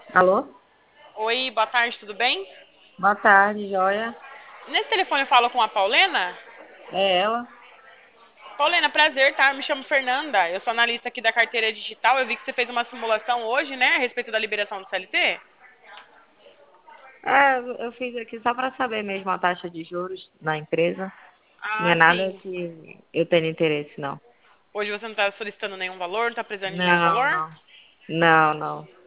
Alô? Oi, boa tarde, tudo bem? Boa tarde, joia. Nesse telefone eu falo com a Paulina. É ela? Paulina, prazer, tá? Eu me chamo Fernanda. Eu sou analista aqui da carteira digital. Eu vi que você fez uma simulação hoje, né, a respeito da liberação do CLT. Eu fiz aqui só para saber mesmo a taxa de juros na empresa. Não é Ah, nada sim. que eu tenha interesse, não. Hoje você não está solicitando nenhum valor, não está precisando de nenhum Não, valor? não. Não, não.